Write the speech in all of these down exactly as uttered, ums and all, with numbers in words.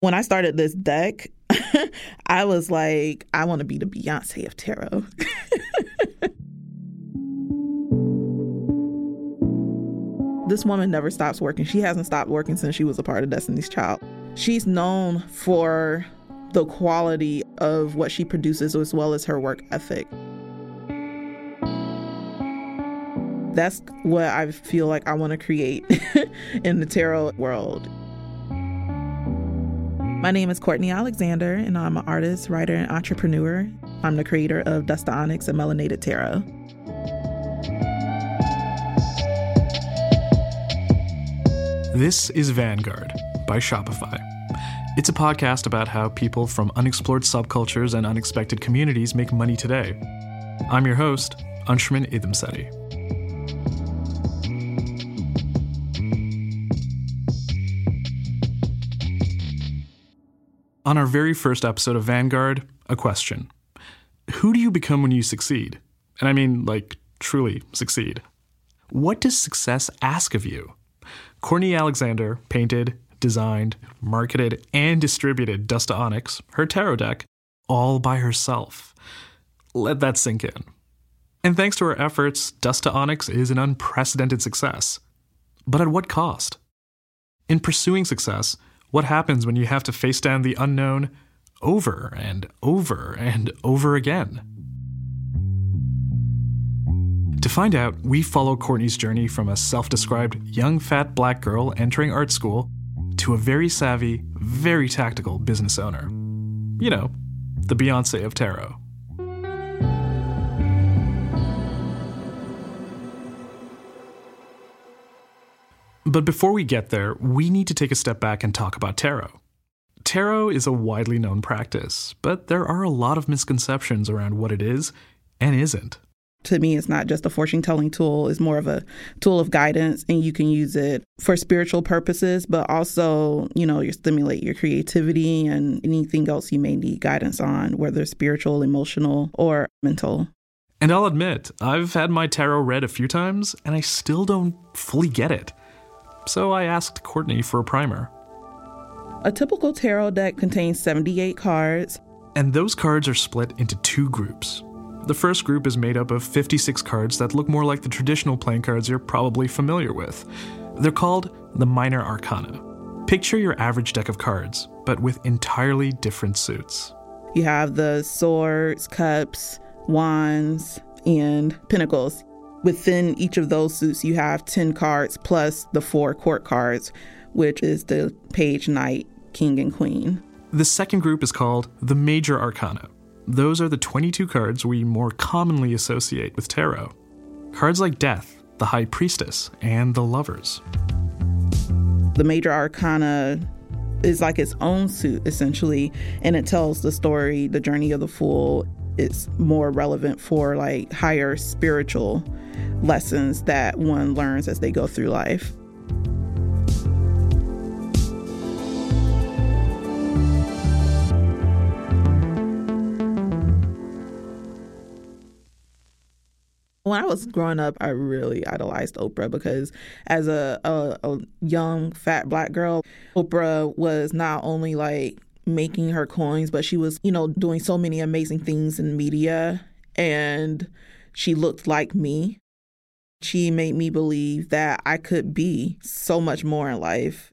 When I started this deck, I was like, I want to be the Beyonce of tarot. This woman never stops working. She hasn't stopped working since she was a part of Destiny's Child. She's known for the quality of what she produces as well as her work ethic. That's what I feel like I want to create in the tarot world. My name is Courtney Alexander, and I'm an artist, writer, and entrepreneur. I'm the creator of Dust to Onyx and Melanated Tarot. This is Vanguard by Shopify. It's a podcast about how people from unexplored subcultures and unexpected communities make money today. I'm your host, Anshuman Idamseti. On our very first episode of Vanguard, a question. Who do you become when you succeed? And I mean, like, truly succeed. What does success ask of you? Courtney Alexander painted, designed, marketed, and distributed Dust to Onyx, her tarot deck, all by herself. Let that sink in. And thanks to her efforts, Dust to Onyx is an unprecedented success. But at what cost? In pursuing success, what happens when you have to face down the unknown over and over and over again? To find out, we follow Courtney's journey from a self-described young fat black girl entering art school to a very savvy, very tactical business owner. You know, the Beyonce of tarot. But before we get there, we need to take a step back and talk about tarot. Tarot is a widely known practice, but there are a lot of misconceptions around what it is and isn't. To me, it's not just a fortune-telling tool. It's more of a tool of guidance, and you can use it for spiritual purposes, but also, you know, you stimulate your creativity and anything else you may need guidance on, whether spiritual, emotional, or mental. And I'll admit, I've had my tarot read a few times, and I still don't fully get it. So I asked Courtney for a primer. A typical tarot deck contains seventy-eight cards. And those cards are split into two groups. The first group is made up of fifty-six cards that look more like the traditional playing cards you're probably familiar with. They're called the Minor Arcana. Picture your average deck of cards, but with entirely different suits. You have the swords, cups, wands, and pentacles. Within each of those suits, you have ten cards plus the four court cards, which is the page, knight, king, and queen. The second group is called the Major Arcana. Those are the twenty-two cards we more commonly associate with tarot. Cards like Death, the High Priestess, and the Lovers. The Major Arcana is like its own suit, essentially, and it tells the story, the journey of the Fool. It's more relevant for like higher spiritual lessons that one learns as they go through life. When I was growing up, I really idolized Oprah because as a, a, a young, fat black girl, Oprah was not only like making her coins, but she was, you know, doing so many amazing things in media, and she looked like me. She made me believe that I could be so much more in life.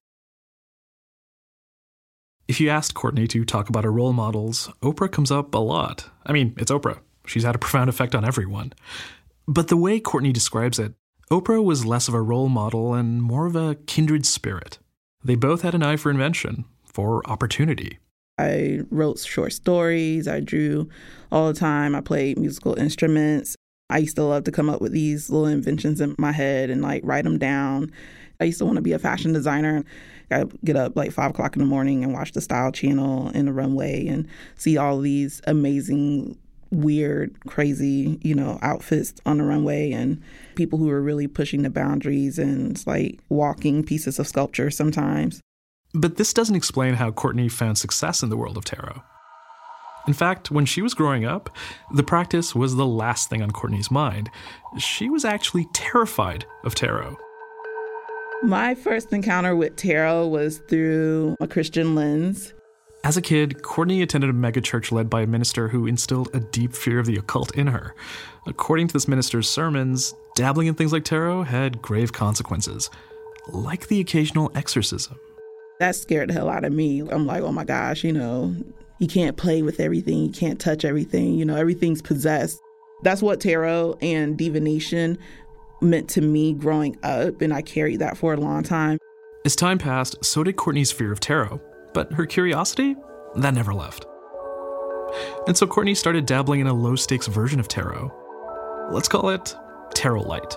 If you asked Courtney to talk about her role models, Oprah comes up a lot. I mean, it's Oprah. She's had a profound effect on everyone. But the way Courtney describes it, Oprah was less of a role model and more of a kindred spirit. They both had an eye for invention, for opportunity. I wrote short stories. I drew all the time. I played musical instruments. I used to love to come up with these little inventions in my head and like write them down. I used to want to be a fashion designer. I would get up like five o'clock in the morning and watch the Style Channel in the runway and see all these amazing, weird, crazy, you know, outfits on the runway and people who were really pushing the boundaries and it's like walking pieces of sculpture sometimes. But this doesn't explain how Courtney found success in the world of tarot. In fact, when she was growing up, the practice was the last thing on Courtney's mind. She was actually terrified of tarot. My first encounter with tarot was through a Christian lens. As a kid, Courtney attended a megachurch led by a minister who instilled a deep fear of the occult in her. According to this minister's sermons, dabbling in things like tarot had grave consequences, like the occasional exorcism. That scared the hell out of me. I'm like, oh my gosh, you know, you can't play with everything, you can't touch everything, you know, everything's possessed. That's what tarot and divination meant to me growing up, and I carried that for a long time. As time passed, so did Courtney's fear of tarot. But her curiosity, that never left. And so Courtney started dabbling in a low-stakes version of tarot. Let's call it Tarot Light.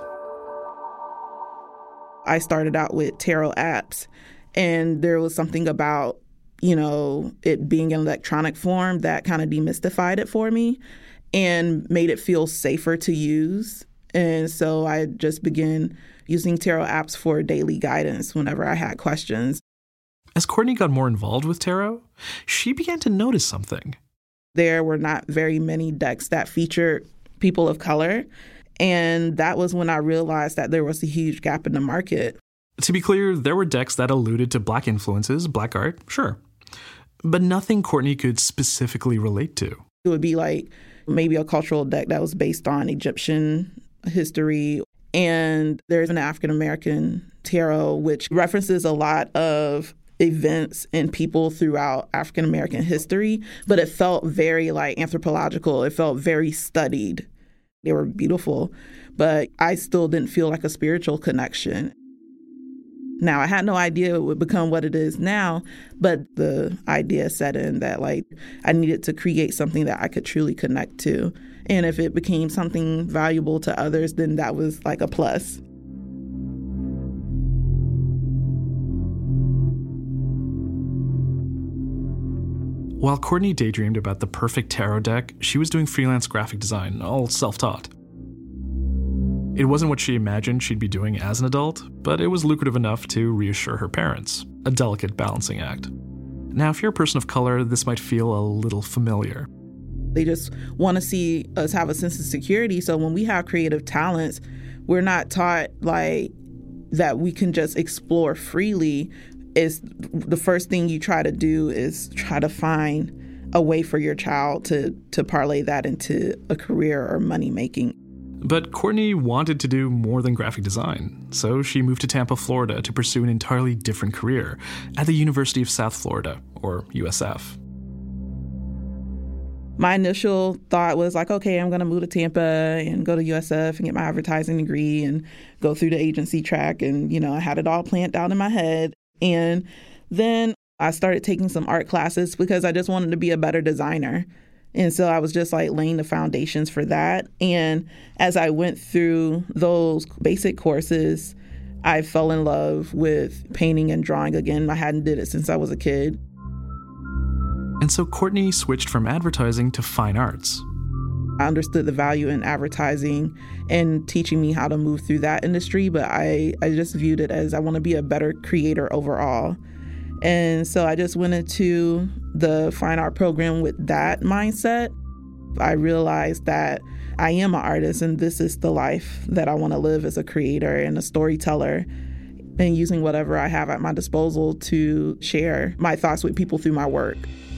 I started out with tarot apps, and there was something about, you know, it being in electronic form that kind of demystified it for me and made it feel safer to use. And so I just began using tarot apps for daily guidance whenever I had questions. As Courtney got more involved with tarot, she began to notice something. There were not very many decks that featured people of color, and that was when I realized that there was a huge gap in the market. To be clear, there were decks that alluded to Black influences, Black art, sure, but nothing Courtney could specifically relate to. It would be like maybe a cultural deck that was based on Egyptian history, and there's an African-American tarot which references a lot of events and people throughout African-American history, but it felt very like anthropological. It felt very studied. They were beautiful, but I still didn't feel like a spiritual connection. Now, I had no idea it would become what it is now, but the idea set in that like I needed to create something that I could truly connect to. And if it became something valuable to others, then that was like a plus. While Courtney daydreamed about the perfect tarot deck, she was doing freelance graphic design, all self-taught. It wasn't what she imagined she'd be doing as an adult, but it was lucrative enough to reassure her parents, a delicate balancing act. Now, if you're a person of color, this might feel a little familiar. They just want to see us have a sense of security, so when we have creative talents, we're not taught like that we can just explore freely. Is the first thing you try to do is try to find a way for your child to to parlay that into a career or money making. But Courtney wanted to do more than graphic design, so she moved to Tampa, Florida to pursue an entirely different career at the University of South Florida, or U S F. My initial thought was like, okay, I'm going to move to Tampa and go to U S F and get my advertising degree and go through the agency track. And, you know, I had it all planned out in my head. And then I started taking some art classes because I just wanted to be a better designer. And so I was just like laying the foundations for that. And as I went through those basic courses, I fell in love with painting and drawing again. I hadn't did it since I was a kid. And so Courtney switched from advertising to fine arts. I understood the value in advertising and teaching me how to move through that industry, but I, I just viewed it as I want to be a better creator overall. And so I just went into the fine art program with that mindset. I realized that I am an artist and this is the life that I want to live as a creator and a storyteller, and using whatever I have at my disposal to share my thoughts with people through my work.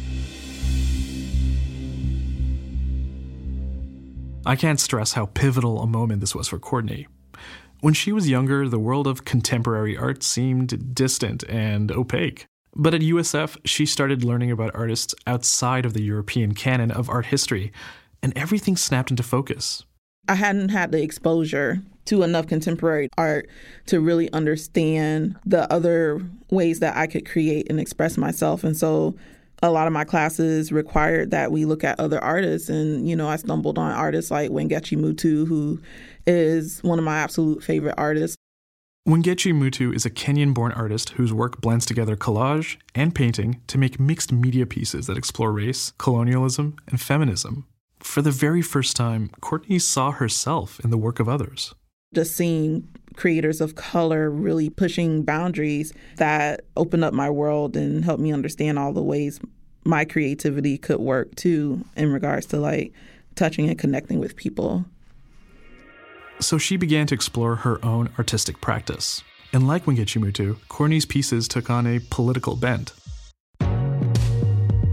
I can't stress how pivotal a moment this was for Courtney. When she was younger, the world of contemporary art seemed distant and opaque. But at U S F, she started learning about artists outside of the European canon of art history, and everything snapped into focus. I hadn't had the exposure to enough contemporary art to really understand the other ways that I could create and express myself. And so a lot of my classes required that we look at other artists. And, you know, I stumbled on artists like Wangechi Mutu, who is one of my absolute favorite artists. Wangechi Mutu is a Kenyan-born artist whose work blends together collage and painting to make mixed media pieces that explore race, colonialism, and feminism. For the very first time, Courtney saw herself in the work of others. Just seeing creators of color really pushing boundaries that opened up my world and helped me understand all the ways my creativity could work too in regards to like touching and connecting with people. So she began to explore her own artistic practice. And like Wangechi Mutu, Courtney's pieces took on a political bent.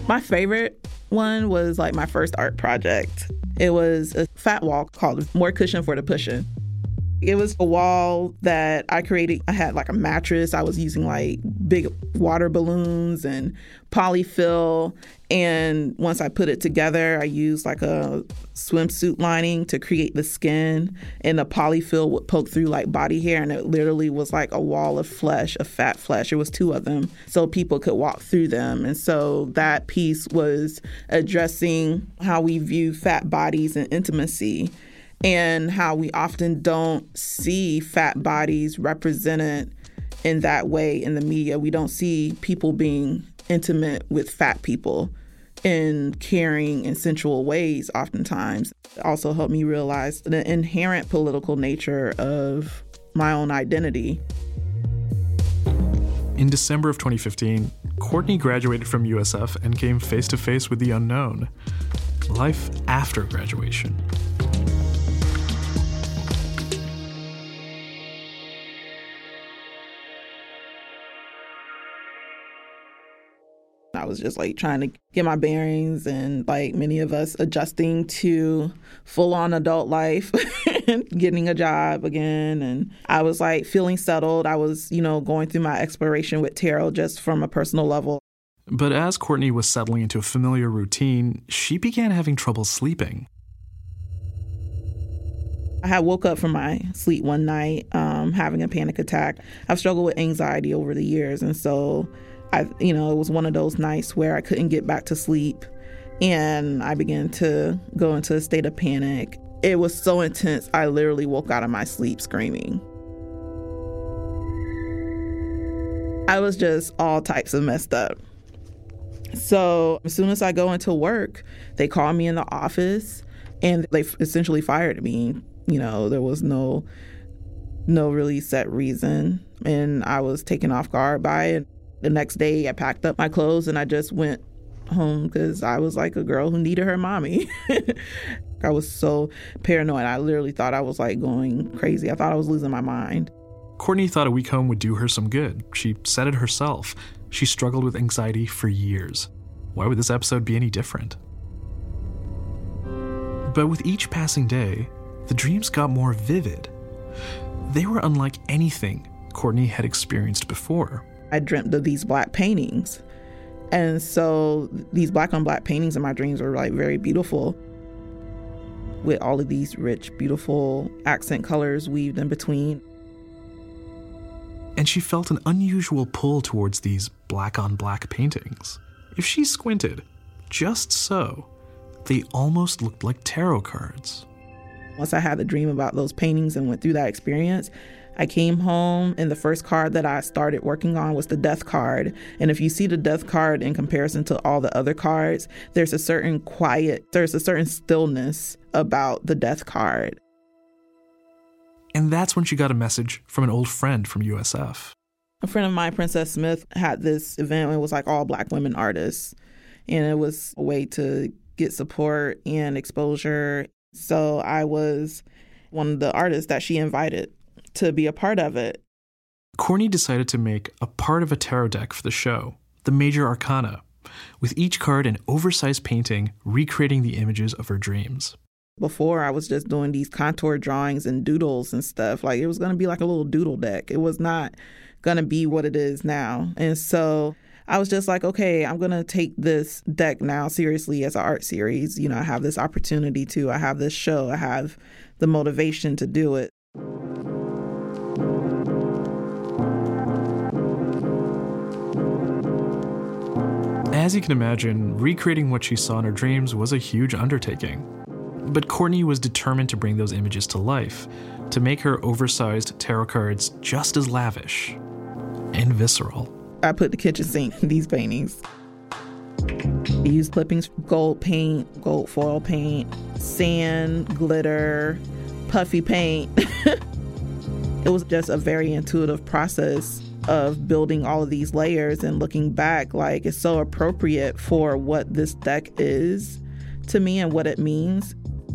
My favorite one was like my first art project. It was a fat wall called More Cushion for the Pushin'. It was a wall that I created. I had like a mattress. I was using like big water balloons and polyfill. And once I put it together, I used like a swimsuit lining to create the skin. And the polyfill would poke through like body hair. And it literally was like a wall of flesh, of fat flesh. There was two of them, so people could walk through them. And so that piece was addressing how we view fat bodies and intimacy, and how we often don't see fat bodies represented in that way in the media. We don't see people being intimate with fat people in caring and sensual ways oftentimes. It also helped me realize the inherent political nature of my own identity. In December of twenty fifteen, Courtney graduated from U S F and came face to face with the unknown. Life after graduation. I was just like trying to get my bearings, and like many of us, adjusting to full-on adult life and getting a job again. And I was like feeling settled. I was, you know, going through my exploration with tarot just from a personal level. But as Courtney was settling into a familiar routine, she began having trouble sleeping. I had woke up from my sleep one night um, having a panic attack. I've struggled with anxiety over the years, and so I, you know, it was one of those nights where I couldn't get back to sleep, and I began to go into a state of panic. It was so intense, I literally woke out of my sleep screaming. I was just all types of messed up. So as soon as I go into work, they call me in the office, and they essentially fired me. You know, there was no, no really set reason, and I was taken off guard by it. The next day, I packed up my clothes and I just went home because I was like a girl who needed her mommy. I was so paranoid. I literally thought I was like going crazy. I thought I was losing my mind. Courtney thought a week home would do her some good. She said it herself. She struggled with anxiety for years. Why would this episode be any different? But with each passing day, the dreams got more vivid. They were unlike anything Courtney had experienced before. I dreamt of these black paintings. And so these black on black paintings in my dreams were like very beautiful, with all of these rich, beautiful accent colors weaved in between. And she felt an unusual pull towards these black on black paintings. If she squinted, just so, they almost looked like tarot cards. Once I had the dream about those paintings and went through that experience, I came home, and the first card that I started working on was the death card. And if you see the death card in comparison to all the other cards, there's a certain quiet, there's a certain stillness about the death card. And that's when she got a message from an old friend from U S F. A friend of mine, Princess Smith, had this event. It was like all black women artists. And it was a way to get support and exposure. So I was one of the artists that she invited to be a part of it. Courtney decided to make a part of a tarot deck for the show, the Major Arcana, with each card an oversized painting recreating the images of her dreams. Before, I was just doing these contour drawings and doodles and stuff. Like, it was going to be like a little doodle deck. It was not going to be what it is now. And so I was just like, okay, I'm going to take this deck now seriously as an art series. You know, I have this opportunity to, I have this show, I have the motivation to do it. As you can imagine, recreating what she saw in her dreams was a huge undertaking. But Courtney was determined to bring those images to life, to make her oversized tarot cards just as lavish and visceral. I put the kitchen sink in these paintings. I used clippings, gold paint, gold foil paint, sand, glitter, puffy paint. It was just a very intuitive process of building all of these layers, and looking back, like, it's so appropriate for what this deck is to me and what it means.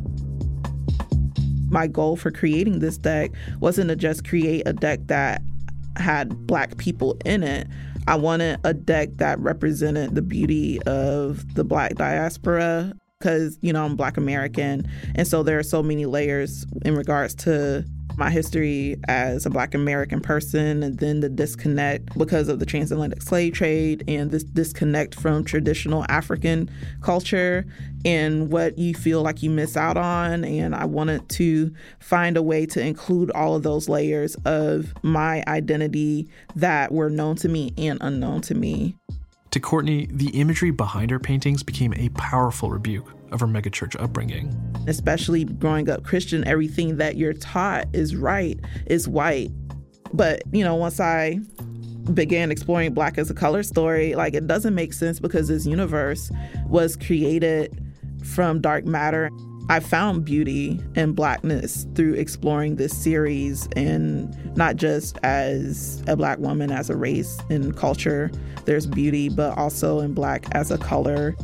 My goal for creating this deck wasn't to just create a deck that had black people in it. I wanted a deck that represented the beauty of the Black diaspora because, you know, I'm Black American. And so there are so many layers in regards to my history as a Black American person, and then the disconnect because of the transatlantic slave trade and this disconnect from traditional African culture and what you feel like you miss out on. And I wanted to find a way to include all of those layers of my identity that were known to me and unknown to me. To Courtney, the imagery behind her paintings became a powerful rebuke of her megachurch upbringing. Especially growing up Christian, everything that you're taught is right, is white. But, you know, once I began exploring Black as a color story, like, it doesn't make sense because this universe was created from dark matter. I found beauty and Blackness through exploring this series, and not just as a Black woman, as a race and culture, there's beauty, but also in Black as a color.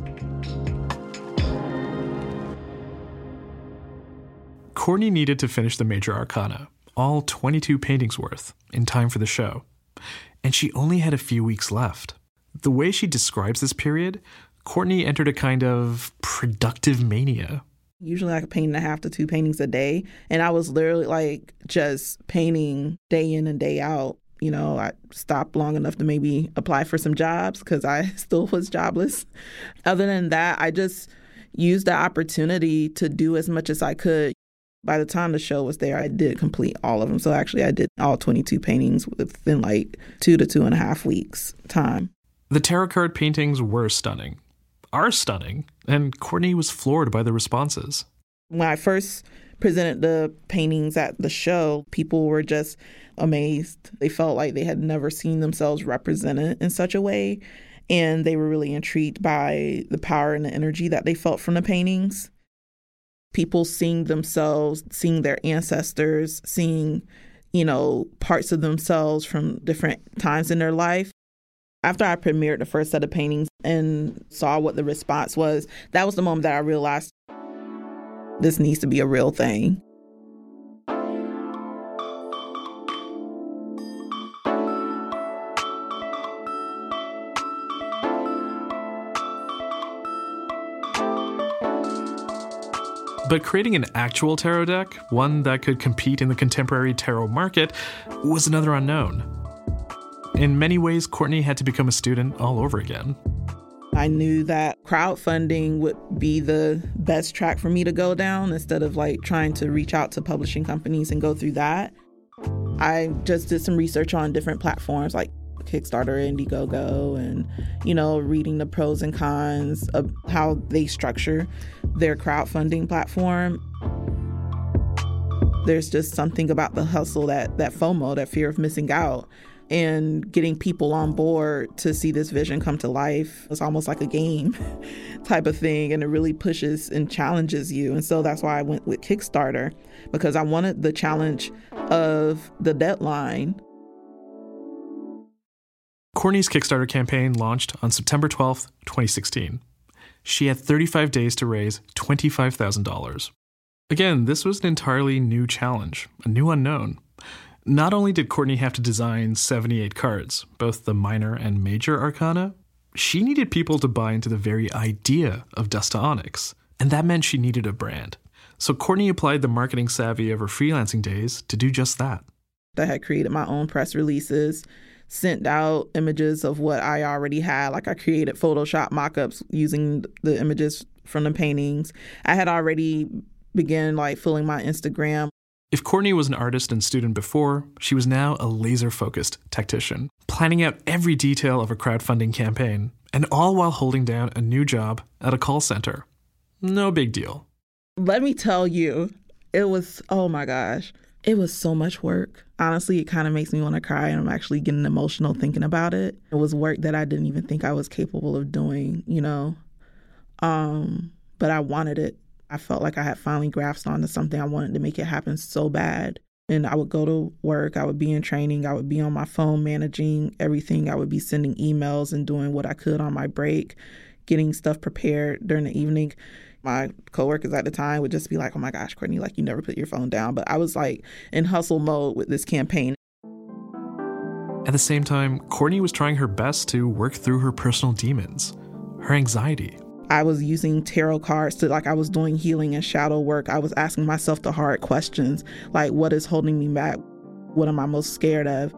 Courtney needed to finish the major arcana, all twenty-two paintings worth, in time for the show. And she only had a few weeks left. The way she describes this period, Courtney entered a kind of productive mania. Usually like a paint and a half to two paintings a day. And I was literally like just painting day in and day out. You know, I stopped long enough to maybe apply for some jobs because I still was jobless. Other than that, I just used the opportunity to do as much as I could. By the time the show was there, I did complete all of them. So actually, I did all twenty-two paintings within like two to two and a half weeks time. The tarot card paintings were stunning, are stunning, and Courtney was floored by the responses. When I first presented the paintings at the show, people were just amazed. They felt like they had never seen themselves represented in such a way, and they were really intrigued by the power and the energy that they felt from the paintings. People seeing themselves, seeing their ancestors, seeing, you know, parts of themselves from different times in their life. After I premiered the first set of paintings and saw what the response was, that was the moment that I realized this needs to be a real thing. But creating an actual tarot deck, one that could compete in the contemporary tarot market, was another unknown. In many ways, Courtney had to become a student all over again. I knew that crowdfunding would be the best track for me to go down instead of like trying to reach out to publishing companies and go through that. I just did some research on different platforms like Kickstarter, Indiegogo, and, you know, reading the pros and cons of how they structure their crowdfunding platform. There's just something about the hustle, that that FOMO, that fear of missing out, and getting people on board to see this vision come to life. It's almost like a game type of thing, and it really pushes and challenges you. And so that's why I went with Kickstarter, because I wanted the challenge of the deadline. Courtney's Kickstarter campaign launched on September twelfth, twenty sixteen. She had thirty-five days to raise twenty-five thousand dollars. Again, this was an entirely new challenge, a new unknown. Not only did Courtney have to design seventy-eight cards, both the minor and major arcana, she needed people to buy into the very idea of Dust to Onyx, and that meant she needed a brand. So Courtney applied the marketing savvy of her freelancing days to do just that. I had created my own press releases, sent out images of what I already had. Like I created Photoshop mock-ups using the images from the paintings. I had already began like filling my Instagram. If Courtney was an artist and student before, she was now a laser-focused tactician, planning out every detail of a crowdfunding campaign, and all while holding down a new job at a call center. No big deal. Let me tell you, it was, oh my gosh, it was so much work. Honestly, it kind of makes me want to cry, and I'm actually getting emotional thinking about it. It was work that I didn't even think I was capable of doing, you know, um, but I wanted it. I felt like I had finally grasped onto something. I wanted to make it happen so bad. And I would go to work. I would be in training. I would be on my phone managing everything. I would be sending emails and doing what I could on my break, getting stuff prepared during the evening. My coworkers at the time would just be like, oh my gosh, Courtney, like you never put your phone down. But I was like in hustle mode with this campaign. At the same time, Courtney was trying her best to work through her personal demons, her anxiety. I was using tarot cards to, like, I was doing healing and shadow work. I was asking myself the hard questions, like, what is holding me back? What am I most scared of?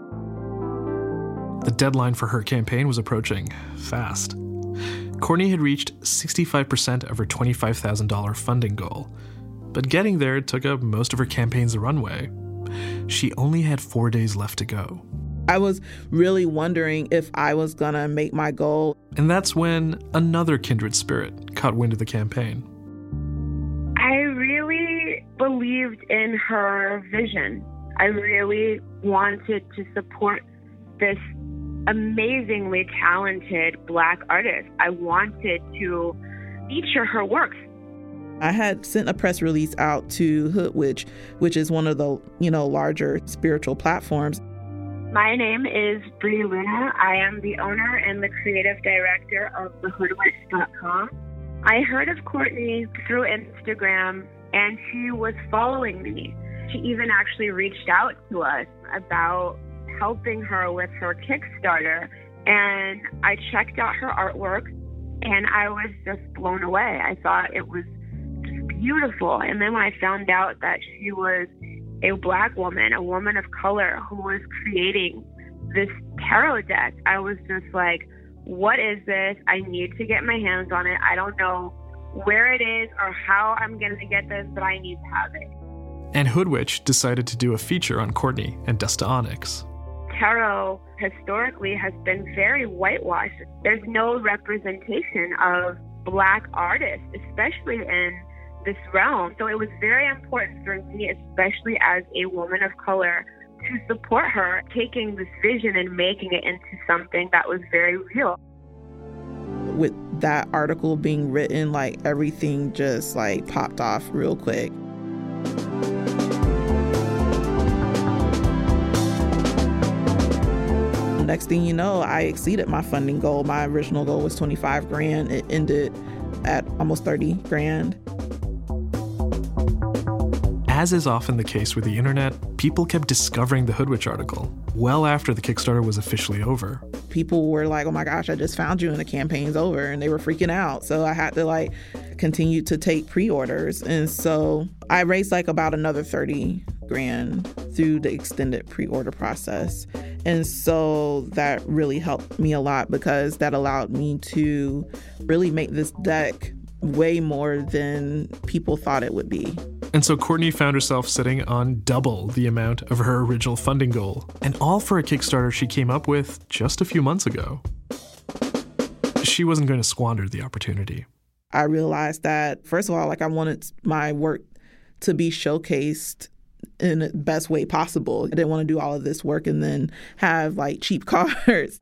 The deadline for her campaign was approaching fast. Courtney had reached sixty-five percent of her twenty-five thousand dollars funding goal, but getting there took up most of her campaign's runway. She only had four days left to go. I was really wondering if I was gonna make my goal. And that's when another kindred spirit caught wind of the campaign. I really believed in her vision. I really wanted to support this amazingly talented Black artist. I wanted to feature her works. I had sent a press release out to Hoodwitch, which is one of the, you know, larger spiritual platforms. My name is Bree Luna. I am the owner and the creative director of the hoodwitch dot com. I heard of Courtney through Instagram, and she was following me. She even actually reached out to us about helping her with her Kickstarter, and I checked out her artwork, and I was just blown away. I thought it was just beautiful. And then when I found out that she was a Black woman, a woman of color who was creating this tarot deck, I was just like, what is this? I need to get my hands on it. I don't know where it is or how I'm going to get this, but I need to have it. And Hoodwitch decided to do a feature on Courtney and Desta Onyx. Tarot historically has been very whitewashed. There's no representation of Black artists, especially in this realm. So it was very important for me, especially as a woman of color, to support her, taking this vision and making it into something that was very real. With that article being written, like, everything just like popped off real quick. Next thing you know, I exceeded my funding goal. My original goal was twenty-five grand. It ended at almost thirty grand. As is often the case with the internet, people kept discovering the Hoodwitch article well after the Kickstarter was officially over. People were like, oh my gosh, I just found you and the campaign's over, and they were freaking out. So I had to like continue to take pre-orders. And so I raised like about another thirty grand through the extended pre-order process. And so that really helped me a lot because that allowed me to really make this deck way more than people thought it would be. And so Courtney found herself sitting on double the amount of her original funding goal, and all for a Kickstarter she came up with just a few months ago. She wasn't going to squander the opportunity. I realized that, first of all, like I wanted my work to be showcased in the best way possible. I didn't want to do all of this work and then have like cheap cards.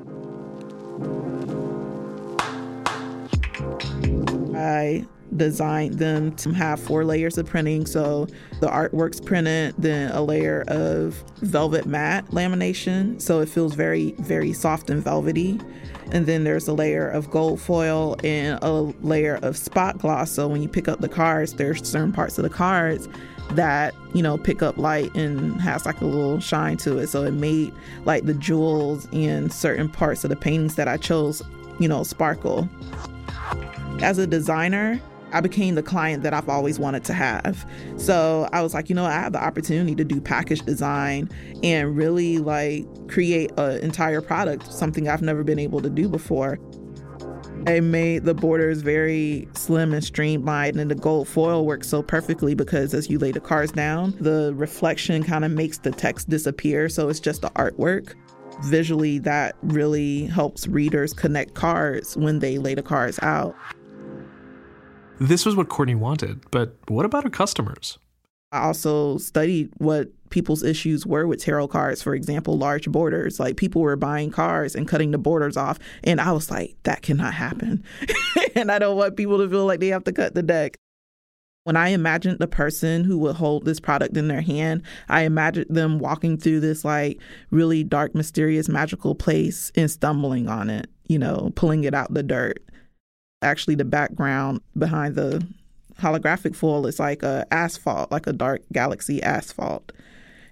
I designed them to have four layers of printing. So the artwork's printed, then a layer of velvet matte lamination. So it feels very, very soft and velvety. And then there's a layer of gold foil and a layer of spot gloss. So when you pick up the cards, there's certain parts of the cards that, you know, pick up light and has like a little shine to it. So it made like the jewels in certain parts of the paintings that I chose, you know, sparkle. As a designer, I became the client that I've always wanted to have. So I was like, you know, I have the opportunity to do package design and really like create an entire product, something I've never been able to do before. I made the borders very slim and streamlined, and the gold foil works so perfectly because as you lay the cards down, the reflection kind of makes the text disappear. So it's just the artwork. Visually, that really helps readers connect cards when they lay the cards out. This was what Courtney wanted, but what about her customers? I also studied what people's issues were with tarot cards. For example, large borders. Like people were buying cards and cutting the borders off. And I was like, that cannot happen. And I don't want people to feel like they have to cut the deck. When I imagined the person who would hold this product in their hand, I imagined them walking through this like really dark, mysterious, magical place and stumbling on it, you know, pulling it out the dirt. Actually, the background behind the holographic foil is like a asphalt, like a dark galaxy asphalt.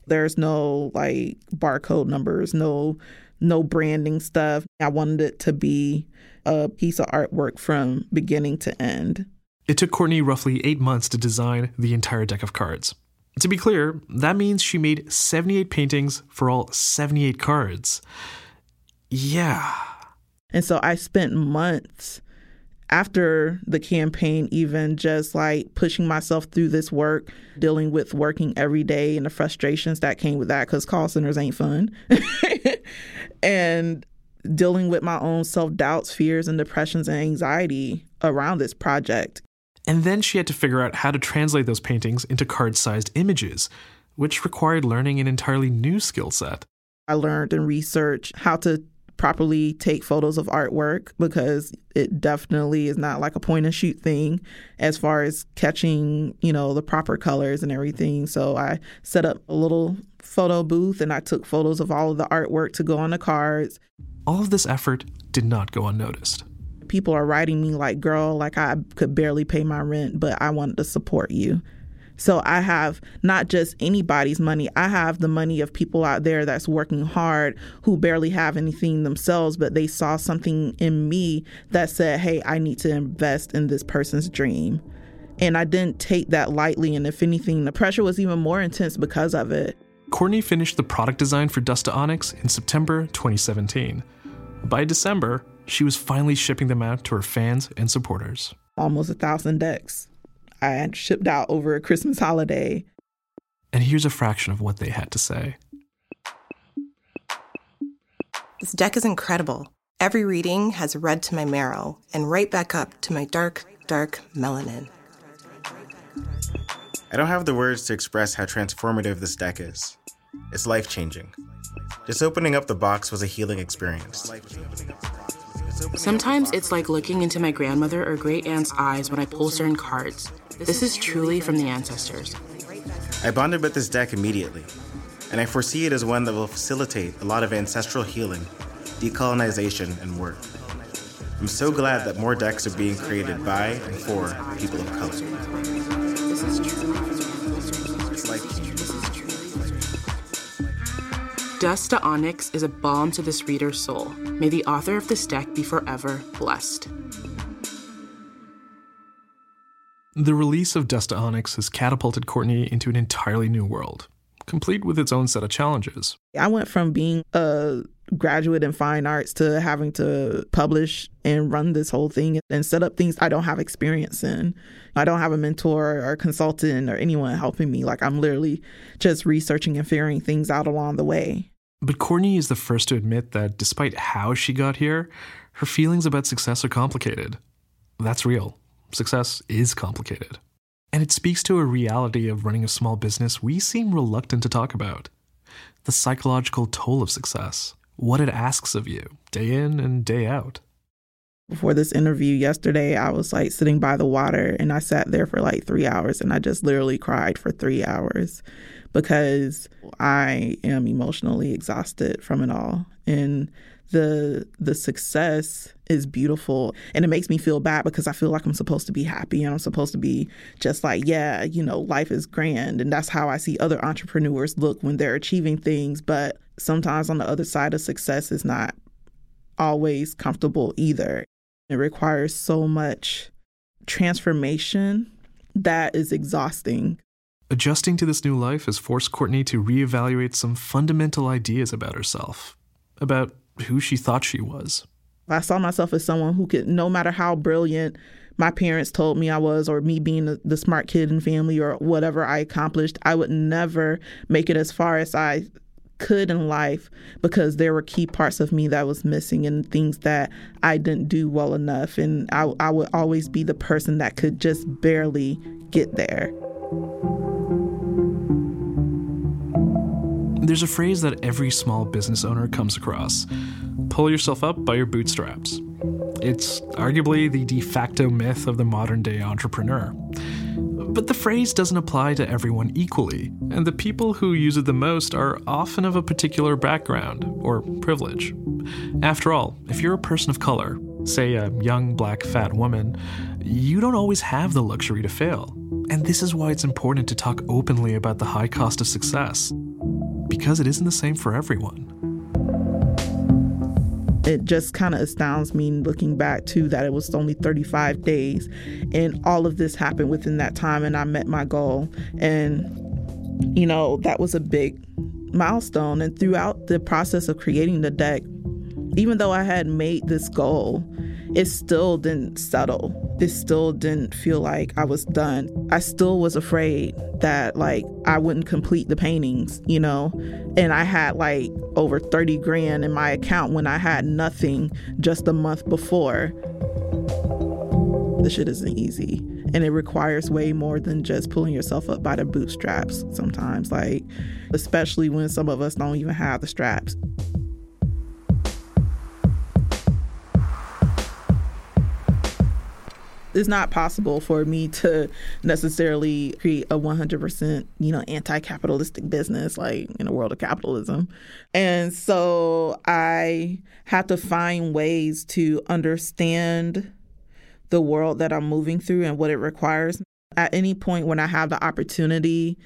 There's no like barcode numbers, no no branding stuff. I wanted it to be a piece of artwork from beginning to end. It took Courtney roughly eight months to design the entire deck of cards. To be clear, that means she made seventy-eight paintings for all seventy-eight cards. Yeah. And so I spent months after the campaign, even just like pushing myself through this work, dealing with working every day and the frustrations that came with that, because call centers ain't fun. And dealing with my own self-doubts, fears, and depressions and anxiety around this project. And then she had to figure out how to translate those paintings into card-sized images, which required learning an entirely new skill set. I learned and researched how to properly take photos of artwork, because it definitely is not like a point and shoot thing as far as catching, you know, the proper colors and everything. So I set up a little photo booth and I took photos of all of the artwork to go on the cards. All of this effort did not go unnoticed. People are writing me like, girl, like I could barely pay my rent, but I wanted to support you. So I have not just anybody's money. I have the money of people out there that's working hard who barely have anything themselves, but they saw something in me that said, hey, I need to invest in this person's dream. And I didn't take that lightly. And if anything, the pressure was even more intense because of it. Courtney finished the product design for Dust to Onyx in September twenty seventeen. By December, she was finally shipping them out to her fans and supporters. Almost a thousand decks. I had shipped out over a Christmas holiday. And here's a fraction of what they had to say. This deck is incredible. Every reading has read to my marrow and right back up to my dark, dark melanin. I don't have the words to express how transformative this deck is. It's life-changing. Just opening up the box was a healing experience. Sometimes it's like looking into my grandmother or great-aunt's eyes when I pull certain cards. This is truly from the ancestors. I bonded with this deck immediately, and I foresee it as one that will facilitate a lot of ancestral healing, decolonization, and work. I'm so glad that more decks are being created by and for people of color. This is true. It's like Dust to Onyx is a balm to this reader's soul. May the author of this deck be forever blessed. The release of Dust to Onyx has catapulted Courtney into an entirely new world, complete with its own set of challenges. I went from being a graduate in fine arts to having to publish and run this whole thing and set up things I don't have experience in. I don't have a mentor or a consultant or anyone helping me. Like, I'm literally just researching and figuring things out along the way. But Courtney is the first to admit that despite how she got here, her feelings about success are complicated. That's real. Success is complicated. And it speaks to a reality of running a small business we seem reluctant to talk about. The psychological toll of success. What it asks of you, day in and day out. Before this interview yesterday, I was like sitting by the water and I sat there for like three hours and I just literally cried for three hours because I am emotionally exhausted from it all. And the the success is beautiful, and it makes me feel bad because I feel like I'm supposed to be happy and I'm supposed to be just like, yeah, you know, life is grand. And that's how I see other entrepreneurs look when they're achieving things. But sometimes on the other side of success is not always comfortable either. It requires so much transformation that is exhausting. Adjusting to this new life has forced Courtney to reevaluate some fundamental ideas about herself, about who she thought she was. I saw myself as someone who could, no matter how brilliant my parents told me I was, or me being the, the smart kid in family or whatever I accomplished, I would never make it as far as I could in life because there were key parts of me that was missing and things that I didn't do well enough. And I, I would always be the person that could just barely get there. There's a phrase that every small business owner comes across. Pull yourself up by your bootstraps. It's arguably the de facto myth of the modern day entrepreneur. But the phrase doesn't apply to everyone equally, and the people who use it the most are often of a particular background or privilege. After all, if you're a person of color, say a young black fat woman, you don't always have the luxury to fail. And this is why it's important to talk openly about the high cost of success. because it isn't the same for everyone. It just kind of astounds me looking back to that it was only thirty-five days and all of this happened within that time and I met my goal. And, you know, that was a big milestone. And throughout the process of creating the deck, even though I had made this goal, it still didn't settle. It still didn't feel like I was done. I still was afraid that like I wouldn't complete the paintings, you know, and I had like over thirty grand in my account when I had nothing just a month before. This shit isn't easy. And it requires way more than just pulling yourself up by the bootstraps sometimes, like, especially when some of us don't even have the straps. It's not possible for me to necessarily create a one hundred percent, you know, anti-capitalistic business like in a world of capitalism. And so I have to find ways to understand the world that I'm moving through and what it requires. At any point when I have the opportunity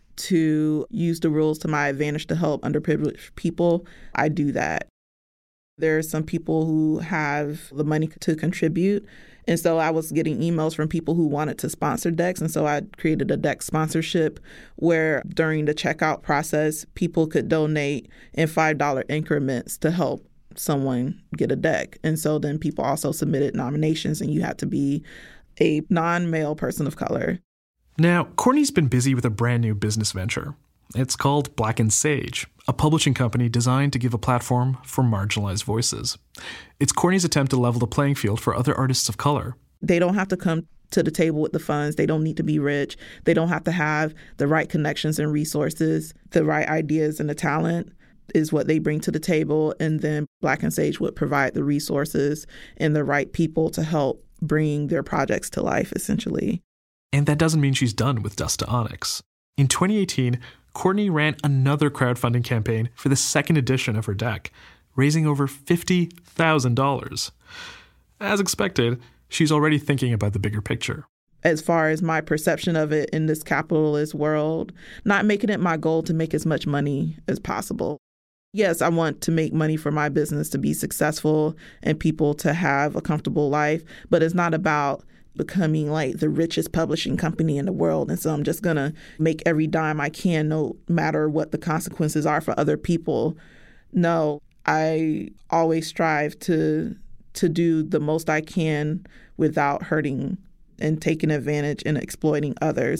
to use the rules to my advantage to help underprivileged people, I do that. There are some people who have the money to contribute. And so I was getting emails from people who wanted to sponsor decks. And so I created a deck sponsorship where during the checkout process, people could donate in five dollars increments to help someone get a deck. And so then people also submitted nominations and you had to be a non-male person of color. Now, Courtney's been busy with a brand new business venture. It's called Black and Sage, a publishing company designed to give a platform for marginalized voices. It's Courtney's attempt to level the playing field for other artists of color. They don't have to come to the table with the funds. They don't need to be rich. They don't have to have the right connections and resources. The right ideas and the talent is what they bring to the table. And then Black and Sage would provide the resources and the right people to help bring their projects to life, essentially. And that doesn't mean she's done with Dust to Onyx. In twenty eighteen, Courtney ran another crowdfunding campaign for the second edition of her deck, raising over fifty thousand dollars. As expected, she's already thinking about the bigger picture. As far as my perception of it in this capitalist world, not making it my goal to make as much money as possible. Yes, I want to make money for my business to be successful and people to have a comfortable life, but it's not about becoming like the richest publishing company in the world. And so I'm just going to make every dime I can, no matter what the consequences are for other people. No, I always strive to to do the most I can without hurting and taking advantage and exploiting others.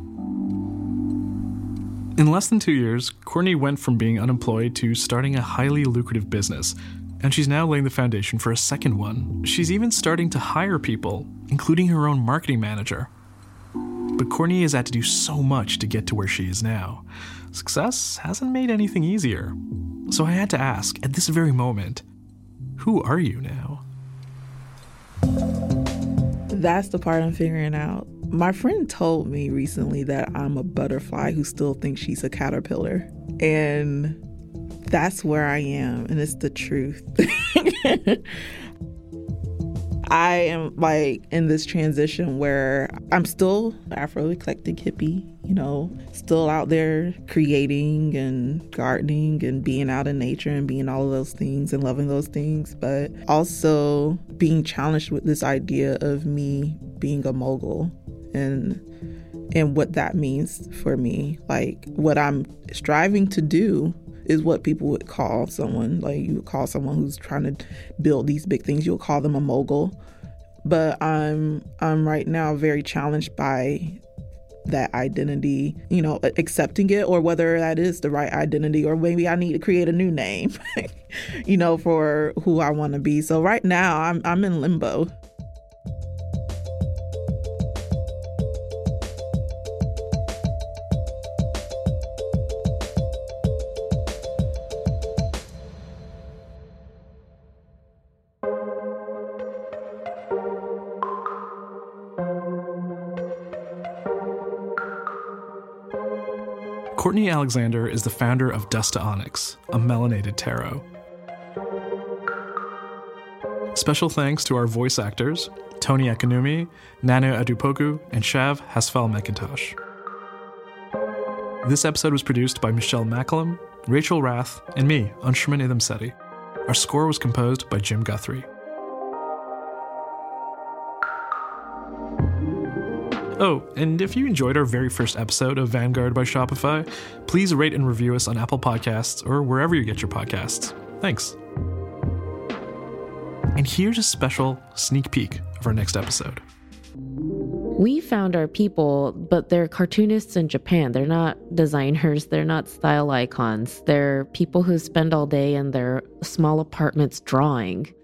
In less than two years, Courtney went from being unemployed to starting a highly lucrative business. And she's now laying the foundation for a second one. She's even starting to hire people, including her own marketing manager. But Courtney has had to do so much to get to where she is now. Success hasn't made anything easier. So I had to ask, at this very moment, who are you now? That's the part I'm figuring out. My friend told me recently that I'm a butterfly who still thinks she's a caterpillar. And that's where I am, and it's the truth. I am like in this transition where I'm still Afro-eclectic hippie, you know, still out there creating and gardening and being out in nature and being all of those things and loving those things, but also being challenged with this idea of me being a mogul and and what that means for me. Like what I'm striving to do is what people would call someone, like you would call someone who's trying to build these big things, you would call them a mogul. But I'm I'm right now very challenged by that identity, you know, accepting it, or whether that is the right identity, or maybe I need to create a new name, you know, for who I want to be. So right now I'm I'm in limbo. Courtney Alexander is the founder of Dust to Onyx, a melanated tarot. Special thanks to our voice actors, Tony Akinumi, Nana Adupoku, and Shav Hasfal McIntosh. This episode was produced by Michelle McCallum, Rachel Rath, and me, Anshuman Idamseti. Our score was composed by Jim Guthrie. Oh, and if you enjoyed our very first episode of Vanguard by Shopify, please rate and review us on Apple Podcasts or wherever you get your podcasts. Thanks. And here's a special sneak peek of our next episode. We found our people, but they're cartoonists in Japan. They're not designers. They're not style icons. They're people who spend all day in their small apartments drawing.